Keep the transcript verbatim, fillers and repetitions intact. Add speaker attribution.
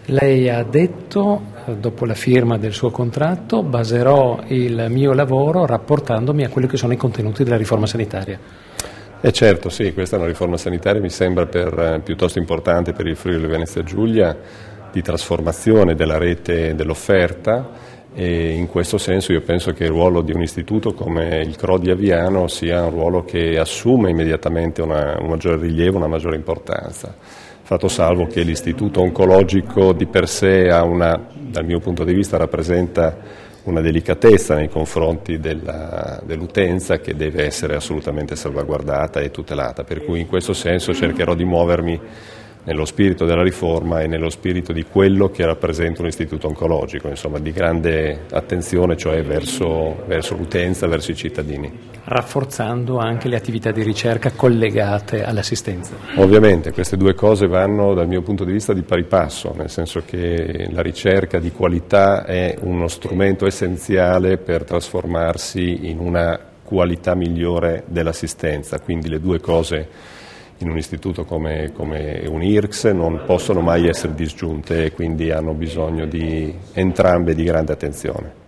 Speaker 1: Lei ha detto, dopo la firma del suo contratto, baserò il mio lavoro rapportandomi a quelli che sono i contenuti della riforma sanitaria.
Speaker 2: Eh certo, sì, questa è una riforma sanitaria, mi sembra per, eh, piuttosto importante per il Friuli Venezia Giulia, di trasformazione della rete dell'offerta, e in questo senso io penso che il ruolo di un istituto come il C R O di Aviano sia un ruolo che assume immediatamente una, un maggiore rilievo, una maggiore importanza. Fatto salvo che l'istituto oncologico di per sé ha una, dal mio punto di vista rappresenta una delicatezza nei confronti della, dell'utenza che deve essere assolutamente salvaguardata e tutelata, per cui in questo senso cercherò di muovermi nello spirito della riforma e nello spirito di quello che rappresenta un istituto oncologico, insomma di grande attenzione, cioè verso, verso l'utenza, verso i cittadini.
Speaker 1: Rafforzando anche le attività di ricerca collegate all'assistenza.
Speaker 2: Ovviamente queste due cose vanno dal mio punto di vista di pari passo, nel senso che la ricerca di qualità è uno strumento essenziale per trasformarsi in una qualità migliore dell'assistenza, quindi le due cose in un istituto come, come un I R C S non possono mai essere disgiunte e quindi hanno bisogno di entrambe di grande attenzione.